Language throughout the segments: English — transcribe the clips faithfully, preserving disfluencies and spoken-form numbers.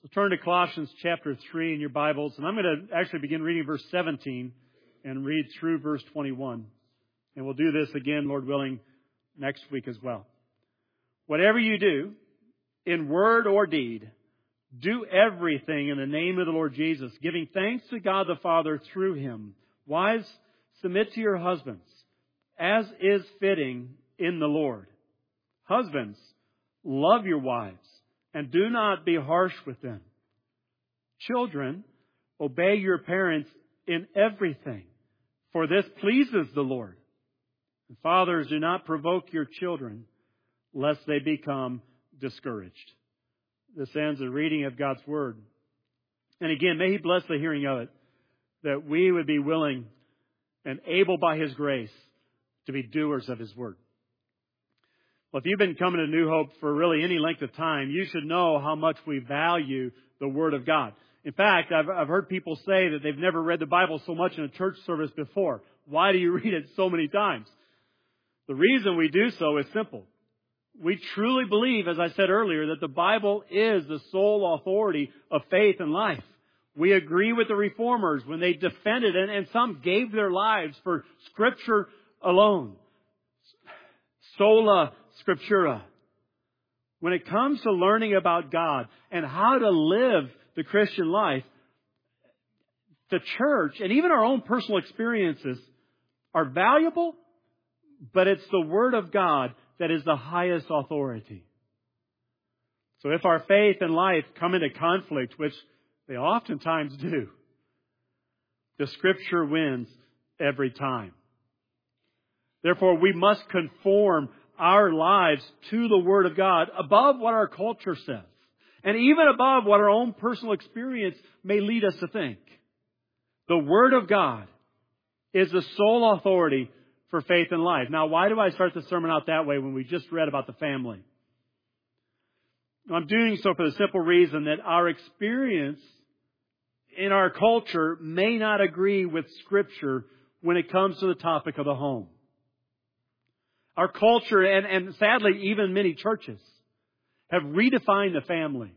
So turn to Colossians chapter three in your Bibles, and I'm going to actually begin reading verse seventeen and read through verse twenty-one. And we'll do this again, Lord willing, next week as well. Whatever you do, in word or deed, do everything in the name of the Lord Jesus, giving thanks to God the Father through Him. Wives, submit to your husbands, as is fitting in the Lord. Husbands, love your wives, and do not be harsh with them. Children, obey your parents in everything, for this pleases the Lord. And fathers, do not provoke your children, lest they become discouraged. This ends the reading of God's Word. And again, may He bless the hearing of it, that we would be willing and able by His grace to be doers of His Word. Well, if you've been coming to New Hope for really any length of time, you should know how much we value the Word of God. In fact, I've, I've heard people say that they've never read the Bible so much in a church service before. Why do you read it so many times? The reason we do so is simple. We truly believe, as I said earlier, that the Bible is the sole authority of faith and life. We agree with the Reformers when they defended it, and some gave their lives for Scripture alone. Sola Scriptura. When it comes to learning about God and how to live the Christian life, the church and even our own personal experiences are valuable, but it's the Word of God that is the highest authority. So if our faith and life come into conflict, which they oftentimes do, the Scripture wins every time. Therefore, we must conform our lives to the Word of God above what our culture says, and even above what our own personal experience may lead us to think. The Word of God is the sole authority for faith and life. Now, why do I start the sermon out that way when we just read about the family? I'm doing so for the simple reason that our experience in our culture may not agree with Scripture when it comes to the topic of the home. Our culture, and, and sadly even many churches, have redefined the family.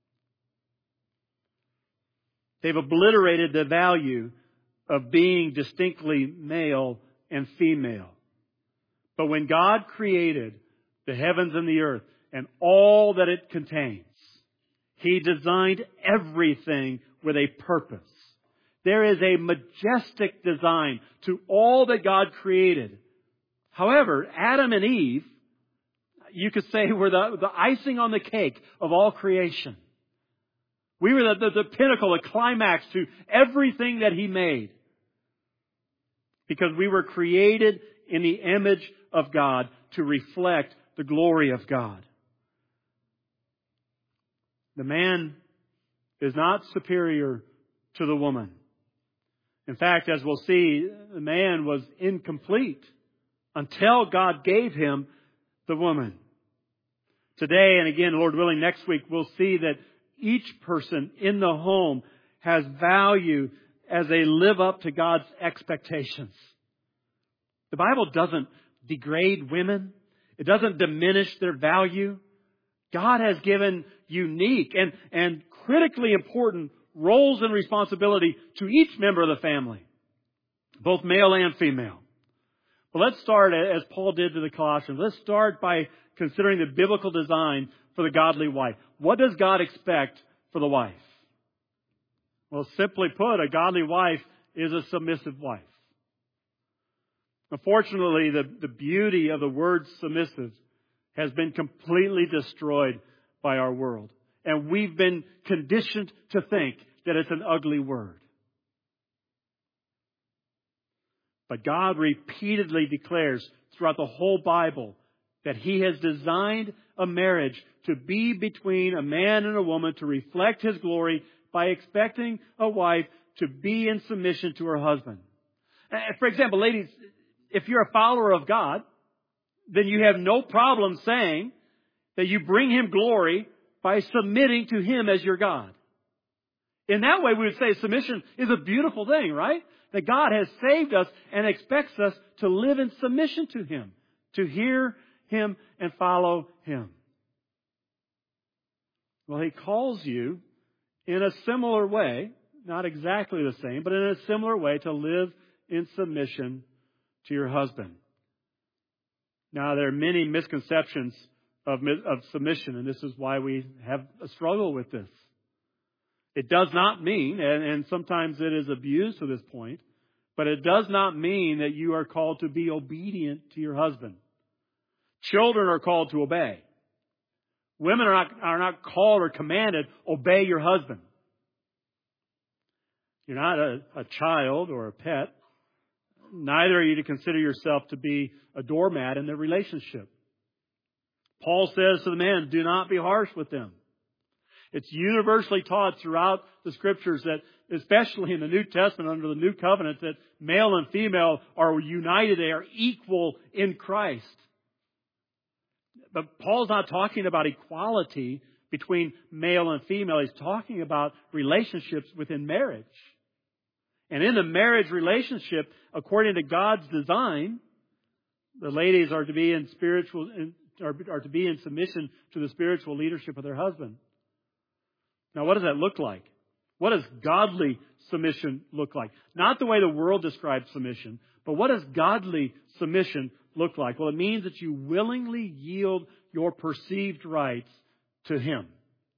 They've obliterated the value of being distinctly male and female. But when God created the heavens and the earth and all that it contains, He designed everything with a purpose. There is a majestic design to all that God created. However, Adam and Eve, you could say, were the, the icing on the cake of all creation. We were the, the, the pinnacle, the climax to everything that He made. Because we were created in the image of God to reflect the glory of God. The man is not superior to the woman. In fact, as we'll see, the man was incomplete until God gave him the woman. Today, and again, Lord willing, next week, we'll see that each person in the home has value as they live up to God's expectations. The Bible doesn't degrade women. It doesn't diminish their value. God has given unique and, and critically important roles and responsibility to each member of the family, both male and female. But let's start, as Paul did to the Colossians, let's start by considering the biblical design for the godly wife. What does God expect for the wife? Well, simply put, a godly wife is a submissive wife. Unfortunately, the, the beauty of the word submissive has been completely destroyed by our world. And we've been conditioned to think that it's an ugly word. But God repeatedly declares throughout the whole Bible that He has designed a marriage to be between a man and a woman to reflect His glory by expecting a wife to be in submission to her husband. For example, ladies, if you're a follower of God, then you have no problem saying that you bring Him glory by submitting to Him as your God. In that way, we would say submission is a beautiful thing, right? That God has saved us and expects us to live in submission to Him, to hear Him and follow Him. Well, He calls you in a similar way, not exactly the same, but in a similar way, to live in submission to your husband. Now, there are many misconceptions of, of submission, and this is why we have a struggle with this. It does not mean, and, and sometimes it is abused to this point, but it does not mean that you are called to be obedient to your husband. Children are called to obey. Women are not, are not called or commanded, obey your husband. You're not a, a child or a pet. Neither are you to consider yourself to be a doormat in their relationship. Paul says to the men, do not be harsh with them. It's universally taught throughout the Scriptures that, especially in the New Testament under the New Covenant, that male and female are united, they are equal in Christ. But Paul's not talking about equality between male and female. He's talking about relationships within marriage. And in the marriage relationship, according to God's design, the ladies are to be in spiritual are, are to be in submission to the spiritual leadership of their husband. Now, what does that look like? What does godly submission look like? Not the way the world describes submission, but what does godly submission look like? Well, it means that you willingly yield your perceived rights to Him.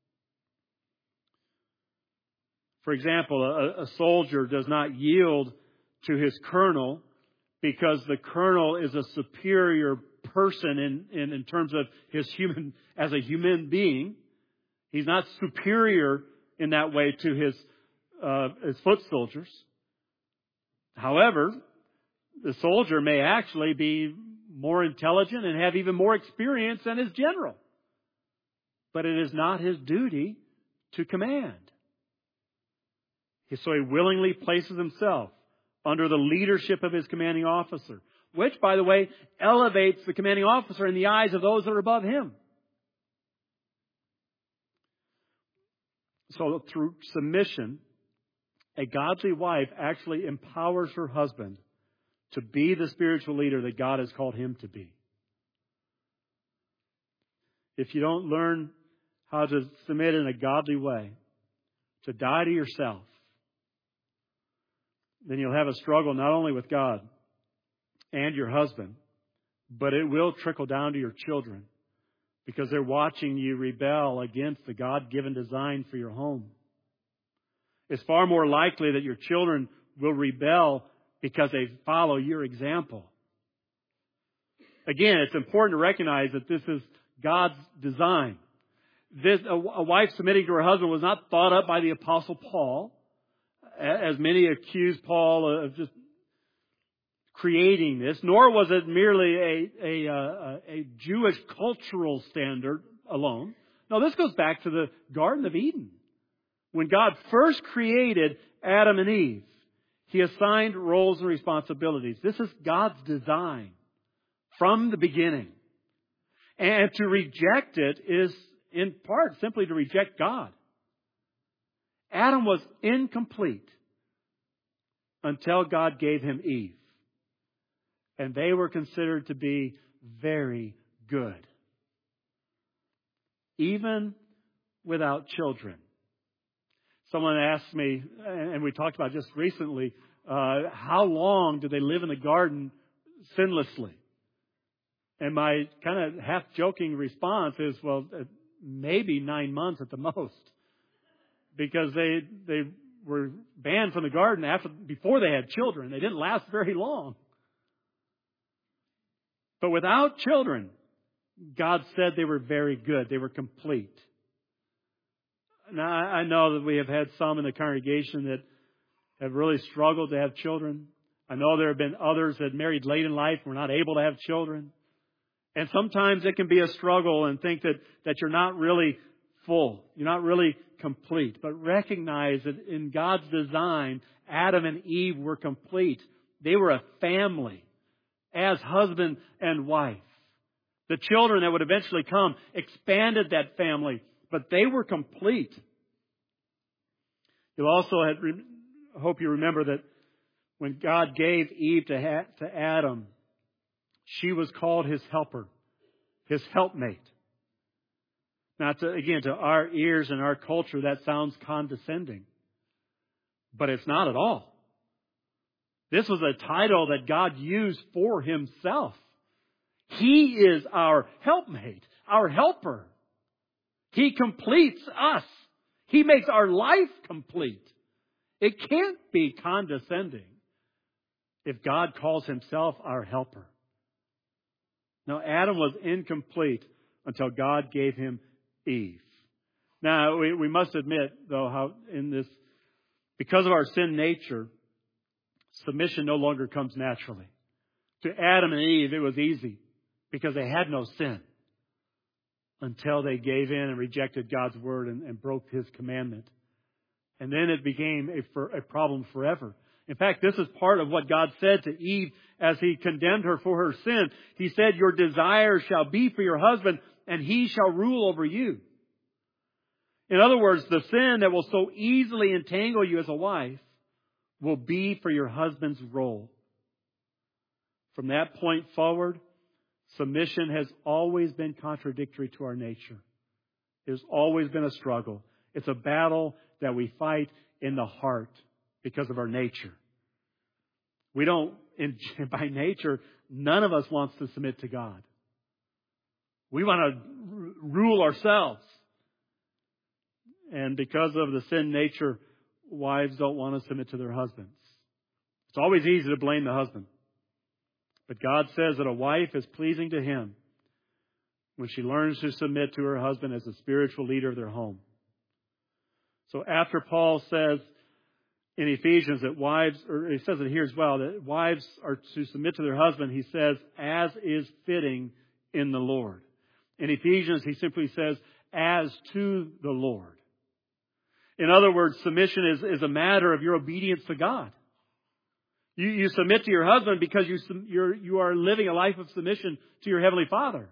For example, a, a soldier does not yield to his colonel because the colonel is a superior person in, in, in terms of his human, as a human being. He's not superior in that way to his, uh, his foot soldiers. However, the soldier may actually be more intelligent and have even more experience than his general. But it is not his duty to command. So he willingly places himself under the leadership of his commanding officer, which, by the way, elevates the commanding officer in the eyes of those that are above him. So through submission, a godly wife actually empowers her husband to be the spiritual leader that God has called him to be. If you don't learn how to submit in a godly way, to die to yourself, then you'll have a struggle not only with God and your husband, but it will trickle down to your children because they're watching you rebel against the God-given design for your home. It's far more likely that your children will rebel because they follow your example. Again, it's important to recognize that this is God's design. This, a, a wife submitting to her husband was not thought up by the Apostle Paul, as many accuse Paul of just creating this, nor was it merely a, a, a, a Jewish cultural standard alone. No, this goes back to the Garden of Eden. When God first created Adam and Eve, He assigned roles and responsibilities. This is God's design from the beginning. And to reject it is, in part, simply to reject God. Adam was incomplete until God gave him Eve. And they were considered to be very good. Even without children. Someone asked me, and we talked about just recently, uh, how long did they live in the garden sinlessly? And my kind of half-joking response is, well, maybe nine months at the most. Because they they were banned from the garden after before they had children. They didn't last very long. But without children, God said they were very good. They were complete. Now, I know that we have had some in the congregation that have really struggled to have children. I know there have been others that married late in life and were not able to have children. And sometimes it can be a struggle and think that, that you're not really full. You're not really complete. But recognize that in God's design, Adam and Eve were complete. They were a family as husband and wife. The children that would eventually come expanded that family, but they were complete. You'll also have, I hope you remember that when God gave Eve to, ha- to Adam, she was called his helper, his helpmate. Now, to, again, to our ears and our culture, that sounds condescending. But it's not at all. This was a title that God used for Himself. He is our helpmate, our helper. He completes us. He makes our life complete. It can't be condescending if God calls Himself our helper. Now, Adam was incomplete until God gave him Eve. Now, we, we must admit, though, how in this, because of our sin nature, submission no longer comes naturally. To Adam and Eve, it was easy because they had no sin until they gave in and rejected God's word and, and broke His commandment. And then it became a, for, a problem forever. In fact, this is part of what God said to Eve as He condemned her for her sin. He said, "Your desire shall be for your husband, and he shall rule over you." In other words, the sin that will so easily entangle you as a wife will be for your husband's role. From that point forward, submission has always been contradictory to our nature. There's always been a struggle. It's a battle that we fight in the heart because of our nature. We don't, in, by nature, none of us wants to submit to God. We want to r- rule ourselves. And because of the sin nature, wives don't want to submit to their husbands. It's always easy to blame the husband. But God says that a wife is pleasing to Him when she learns to submit to her husband as the spiritual leader of their home. So after Paul says in Ephesians that wives, or he says it here as well, that wives are to submit to their husband, he says, as is fitting in the Lord. In Ephesians, he simply says, as to the Lord. In other words, submission is, is a matter of your obedience to God. You, you submit to your husband because you, you're, you are living a life of submission to your Heavenly Father.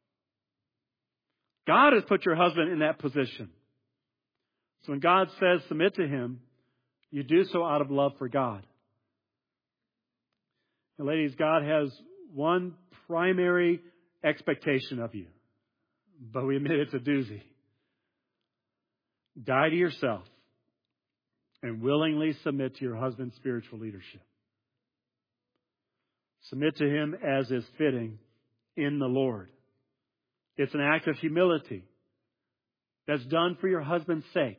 God has put your husband in that position. So when God says submit to Him, you do so out of love for God. And ladies, God has one primary expectation of you, but we admit it's a doozy. Die to yourself and willingly submit to your husband's spiritual leadership. Submit to him as is fitting in the Lord. It's an act of humility that's done for your husband's sake.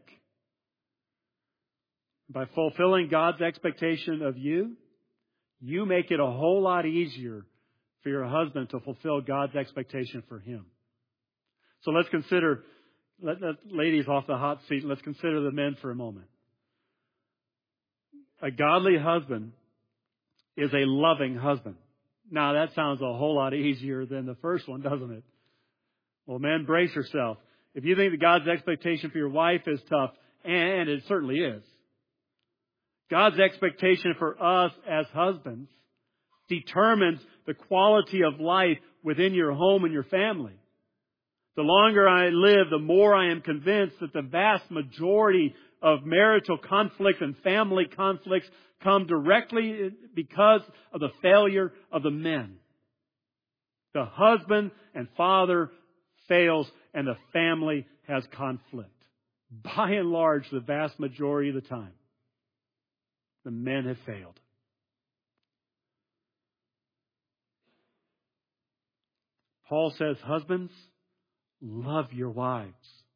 By fulfilling God's expectation of you, you make it a whole lot easier for your husband to fulfill God's expectation for him. So let's consider, let, let ladies off the hot seat, let's consider the men for a moment. A godly husband is a loving husband. Now that sounds a whole lot easier than the first one, doesn't it? Well, men, brace yourself. If you think that God's expectation for your wife is tough, and it certainly is, God's expectation for us as husbands determines the quality of life within your home and your family. The longer I live, the more I am convinced that the vast majority of marital conflict and family conflicts come directly because of the failure of the men. The husband and father fails and the family has conflict. By and large, the vast majority of the time, the men have failed. Paul says, husbands, love your wives.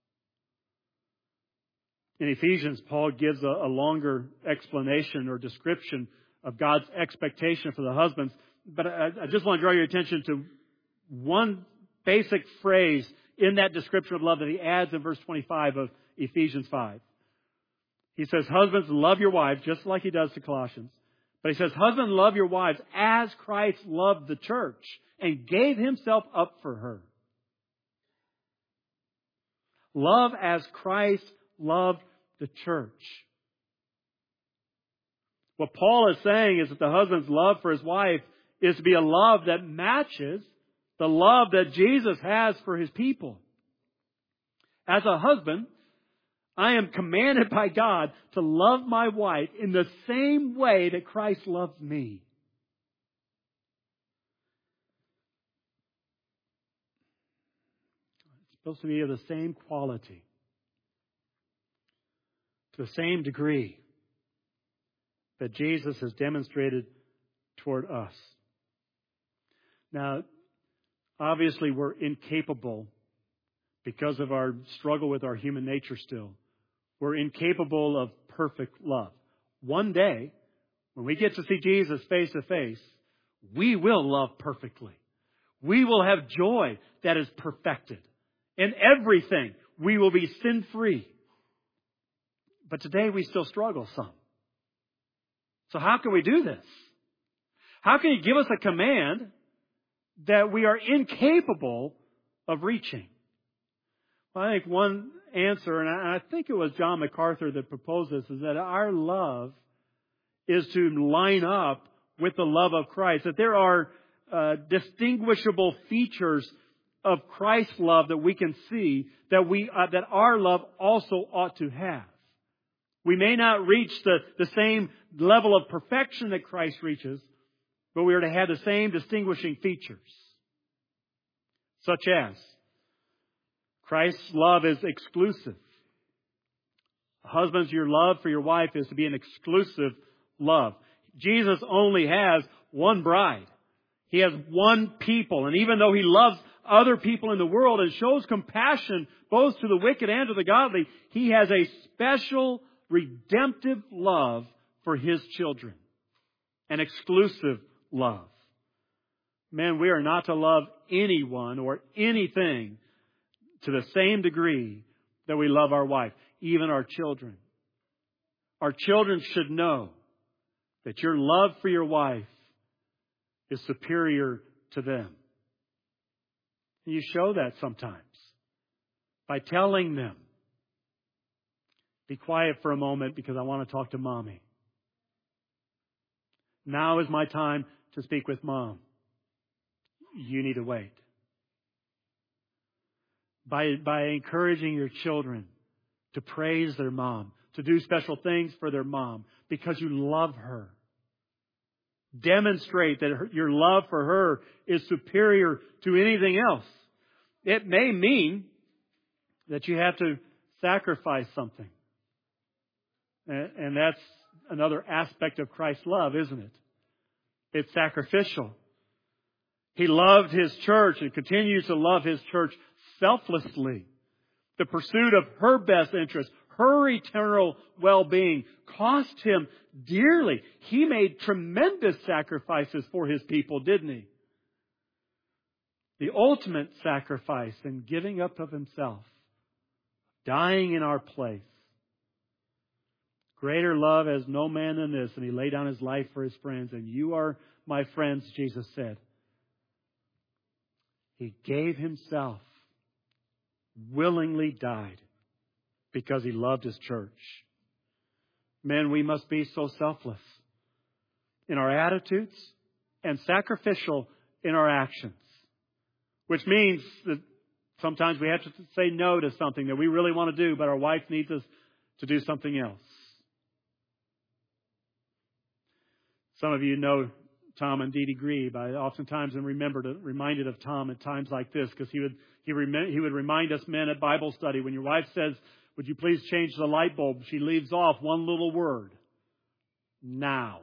In Ephesians, Paul gives a, a longer explanation or description of God's expectation for the husbands. But I, I just want to draw your attention to one basic phrase in that description of love that he adds in verse twenty-five of Ephesians five. He says, husbands, love your wives, just like he does to Colossians. But he says, husbands, love your wives as Christ loved the church and gave himself up for her. Love as Christ loved the church. What Paul is saying is that the husband's love for his wife is to be a love that matches the love that Jesus has for his people. As a husband, I am commanded by God to love my wife in the same way that Christ loved me. supposed to be of the same quality, to the same degree that Jesus has demonstrated toward us. Now, obviously, we're incapable, because of our struggle with our human nature still, we're incapable of perfect love. One day, when we get to see Jesus face to face, we will love perfectly. We will have joy that is perfected. In everything, we will be sin-free. But today we still struggle some. So how can we do this? How can He give us a command that we are incapable of reaching? Well, I think one answer, and I think it was John MacArthur that proposed this, is that our love is to line up with the love of Christ. That there are uh, distinguishable features of Christ's love that we can see that we uh, that our love also ought to have. We may not reach the, the same level of perfection that Christ reaches, but we are to have the same distinguishing features. Such as, Christ's love is exclusive. Husbands, your love for your wife is to be an exclusive love. Jesus only has one bride. He has one people. And even though He loves other people in the world and shows compassion both to the wicked and to the godly, He has a special redemptive love for His children. An exclusive love. Men, we are not to love anyone or anything to the same degree that we love our wife, even our children. Our children should know that your love for your wife is superior to them. And you show that sometimes by telling them, be quiet for a moment because I want to talk to Mommy. Now is my time to speak with Mom. You need to wait. By, by encouraging your children to praise their mom, to do special things for their mom because you love her. Demonstrate that her, your love for her is superior to anything else. It may mean that you have to sacrifice something. And, and that's another aspect of Christ's love, isn't it? It's sacrificial. He loved His church and continues to love His church selflessly. The pursuit of her best interest, her eternal well-being, cost Him dearly. He made tremendous sacrifices for His people, didn't He? The ultimate sacrifice in giving up of Himself, dying in our place. Greater love has no man than this, and He laid down His life for His friends. And you are my friends, Jesus said. He gave Himself, willingly died, because He loved His church. Men, we must be so selfless in our attitudes and sacrificial in our actions. Which means that sometimes we have to say no to something that we really want to do, but our wife needs us to do something else. Some of you know Tom and Dee Dee Griebe. I oftentimes am remembered, reminded of Tom at times like this because he would he, rem- he would remind us men at Bible study, when your wife says, would you please change the light bulb? She leaves off one little word. Now.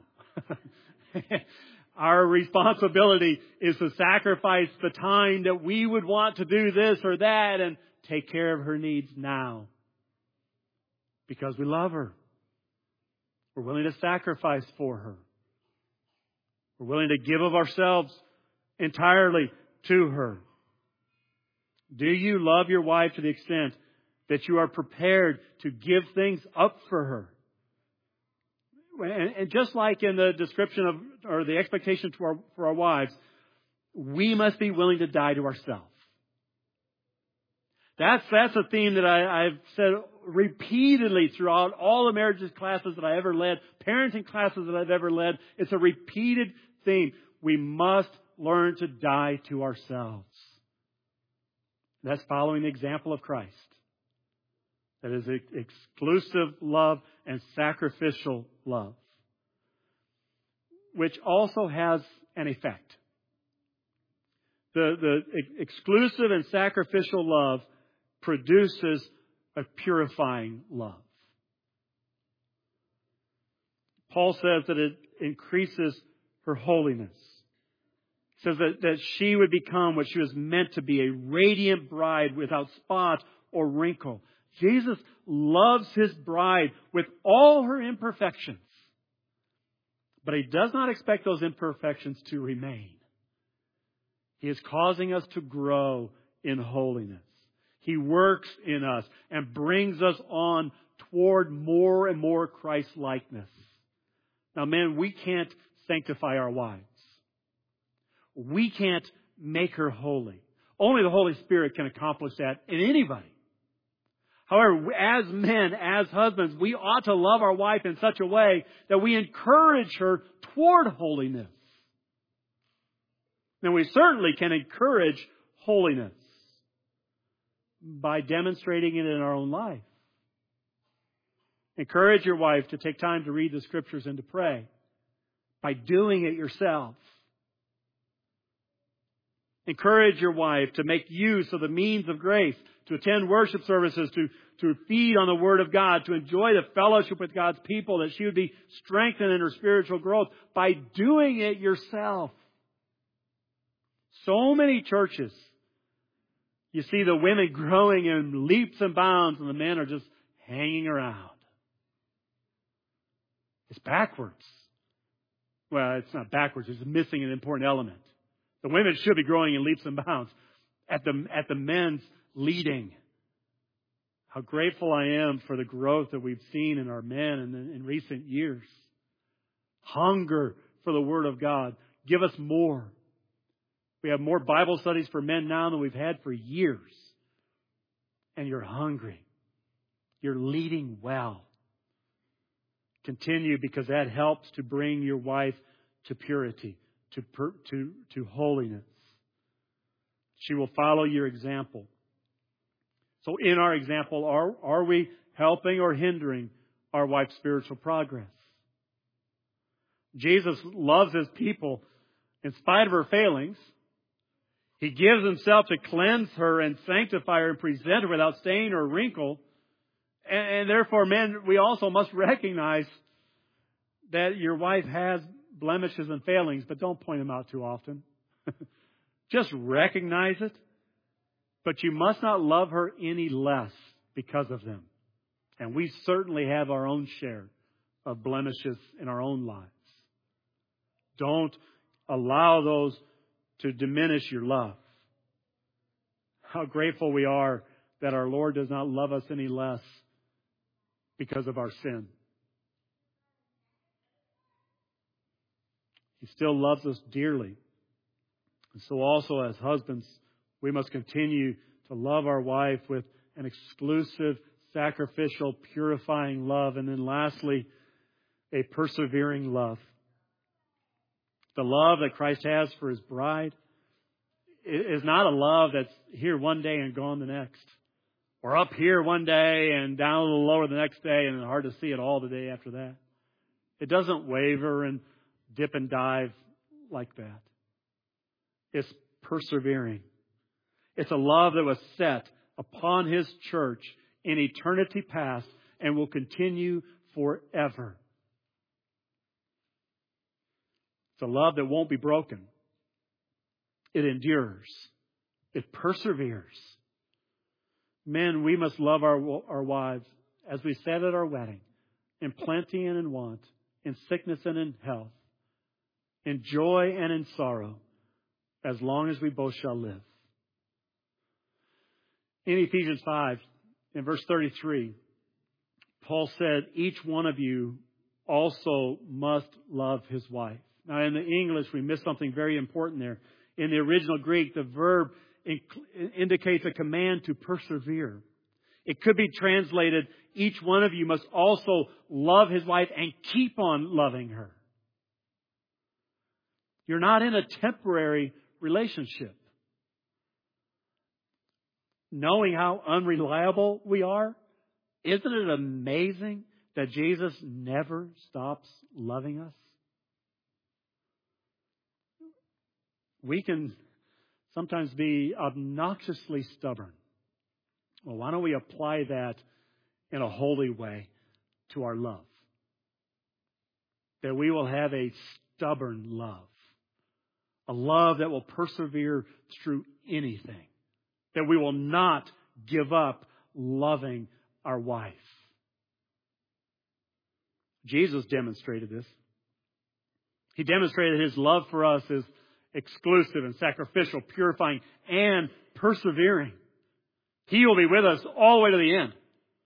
Our responsibility is to sacrifice the time that we would want to do this or that and take care of her needs now. Because we love her. We're willing to sacrifice for her. We're willing to give of ourselves entirely to her. Do you love your wife to the extent that you are prepared to give things up for her? And, and just like in the description of, or the expectation to our, for our wives, we must be willing to die to ourselves. That's, that's a theme that I, I've said repeatedly throughout all the marriages classes that I ever led, parenting classes that I've ever led. It's a repeated theme. We must learn to die to ourselves. That's following the example of Christ. That is exclusive love and sacrificial love, which also has an effect. The, the exclusive and sacrificial love produces a purifying love. Paul says that it increases her holiness. It says that, that she would become what she was meant to be, a radiant bride without spot or wrinkle. Jesus loves His bride with all her imperfections. But He does not expect those imperfections to remain. He is causing us to grow in holiness. He works in us and brings us on toward more and more Christ-likeness. Now, men, we can't sanctify our wives. We can't make her holy. Only the Holy Spirit can accomplish that in anybody. However, as men, as husbands, we ought to love our wife in such a way that we encourage her toward holiness. And we certainly can encourage holiness by demonstrating it in our own life. Encourage your wife to take time to read the Scriptures and to pray by doing it yourself. Encourage your wife to make use of the means of grace, to attend worship services, to, to feed on the Word of God, to enjoy the fellowship with God's people, that she would be strengthened in her spiritual growth by doing it yourself. So many churches, you see the women growing in leaps and bounds and the men are just hanging around. It's backwards. Well, it's not backwards. It's missing an important element. The women should be growing in leaps and bounds at the, at the men's leading. How grateful I am for the growth that we've seen in our men in, in recent years. Hunger for the Word of God. Give us more. We have more Bible studies for men now than we've had for years. And you're hungry. You're leading well. Continue, because that helps to bring your wife to purity, to, per, to, to holiness. She will follow your example. So in our example, are, are we helping or hindering our wife's spiritual progress? Jesus loves His people in spite of her failings. He gives Himself to cleanse her and sanctify her and present her without stain or wrinkle. And, and therefore, men, we also must recognize that your wife has blemishes and failings, but don't point them out too often. Just recognize it. But you must not love her any less because of them. And we certainly have our own share of blemishes in our own lives. Don't allow those to diminish your love. How grateful we are that our Lord does not love us any less because of our sin. He still loves us dearly. And so also as husbands, we must continue to love our wife with an exclusive, sacrificial, purifying love. And then lastly, a persevering love. The love that Christ has for His bride is not a love that's here one day and gone the next. Or up here one day and down a little lower the next day and hard to see it all the day after that. It doesn't waver and dip and dive like that. It's persevering. It's a love that was set upon His church in eternity past and will continue forever. It's a love that won't be broken. It endures. It perseveres. Men, we must love our, our wives, as we said at our wedding, in plenty and in want, in sickness and in health, in joy and in sorrow, as long as we both shall live. In Ephesians five, in verse thirty-three, Paul said, each one of you also must love his wife. Now, in the English, we missed something very important there. In the original Greek, the verb indicates a command to persevere. It could be translated, each one of you must also love his wife and keep on loving her. You're not in a temporary relationship. Knowing how unreliable we are, isn't it amazing that Jesus never stops loving us? We can sometimes be obnoxiously stubborn. Well, why don't we apply that in a holy way to our love? That we will have a stubborn love. A love that will persevere through anything. That we will not give up loving our wife. Jesus demonstrated this. He demonstrated His love for us as exclusive and sacrificial, purifying and persevering. He will be with us all the way to the end.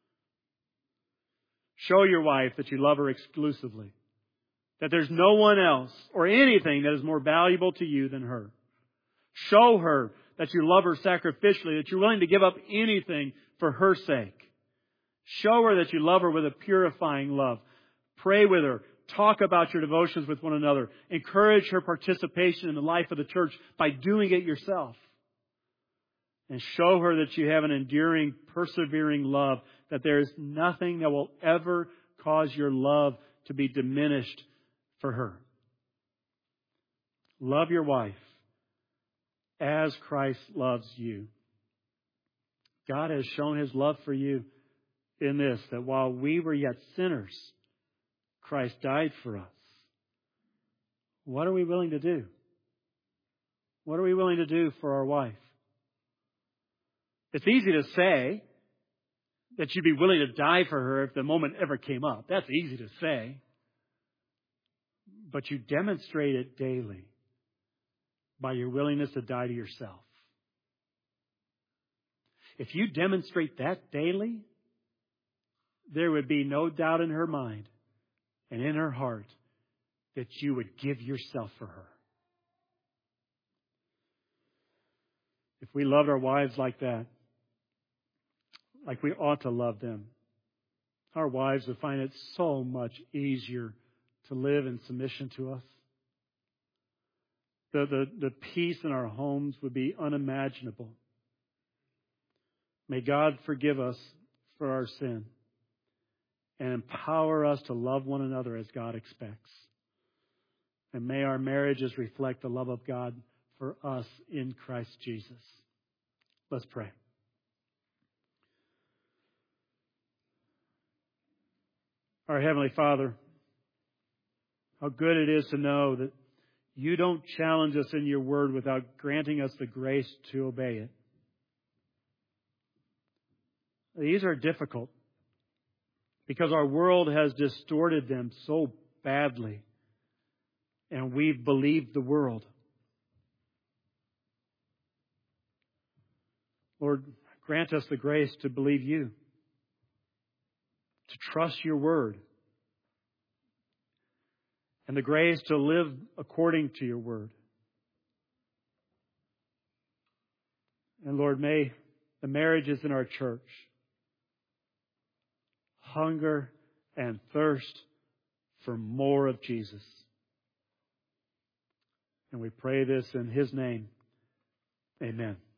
Show your wife that you love her exclusively. That there's no one else or anything that is more valuable to you than her. Show her that you love her sacrificially, that you're willing to give up anything for her sake. Show her that you love her with a purifying love. Pray with her. Talk about your devotions with one another. Encourage her participation in the life of the church by doing it yourself. And show her that you have an enduring, persevering love, that there is nothing that will ever cause your love to be diminished for her. Love your wife as Christ loves you. God has shown His love for you in this, that while we were yet sinners, Christ died for us. What are we willing to do? What are we willing to do for our wife? It's easy to say that you'd be willing to die for her if the moment ever came up. That's easy to say. But you demonstrate it daily by your willingness to die to yourself. If you demonstrate that daily, there would be no doubt in her mind and in her heart that you would give yourself for her. If we loved our wives like that, like we ought to love them, our wives would find it so much easier to live in submission to us. The, the, the peace in our homes would be unimaginable. May God forgive us for our sin and empower us to love one another as God expects. And may our marriages reflect the love of God for us in Christ Jesus. Let's pray. Our Heavenly Father, how good it is to know that You don't challenge us in Your Word without granting us the grace to obey it. These are difficult because our world has distorted them so badly, and we've believed the world. Lord, grant us the grace to believe You, to trust Your Word, and the grace to live according to Your Word. And Lord, may the marriages in our church hunger and thirst for more of Jesus. And we pray this in His name. Amen.